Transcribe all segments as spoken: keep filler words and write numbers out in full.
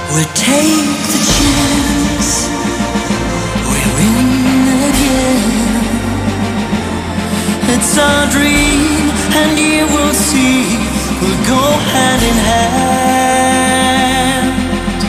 We take the chance, we win again. It's our dream, and you will see, we'll go hand in hand.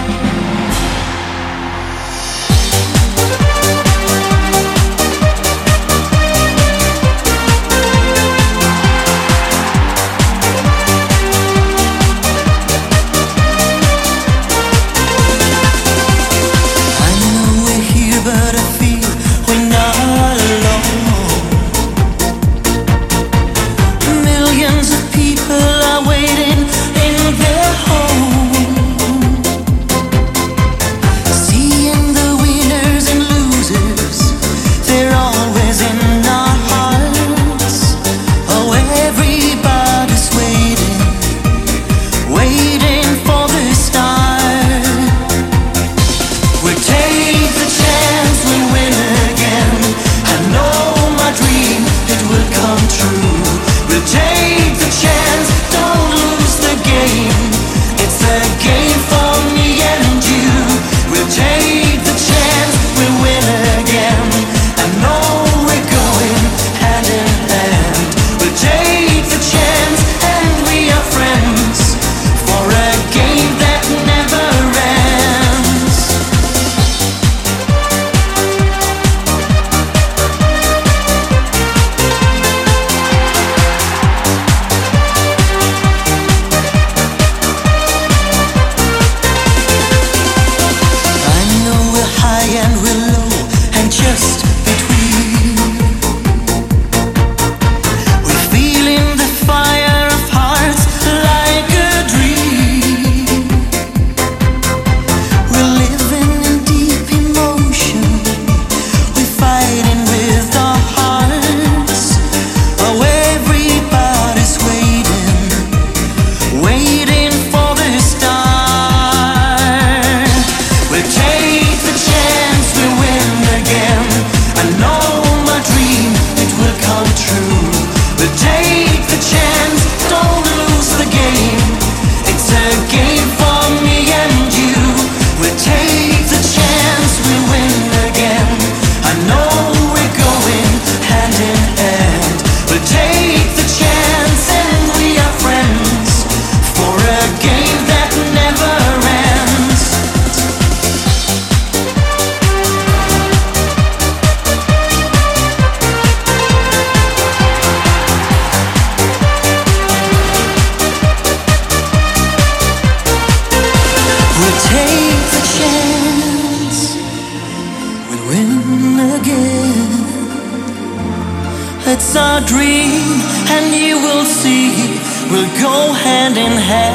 It's our dream, and you will see, we'll go hand in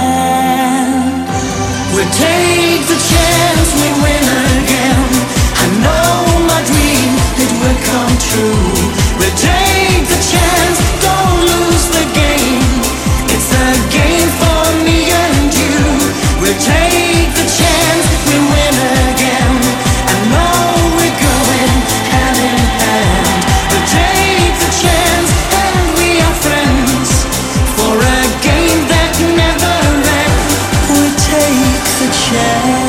hand. We take the chance, we win again. I know my dream, it will come true. We take the chance, don't lose the game. It's a game for me and you. We take the chance, we win again. I know we're going hand in hand. We take the chance, and we are friends for a game that never ends. We take the chance.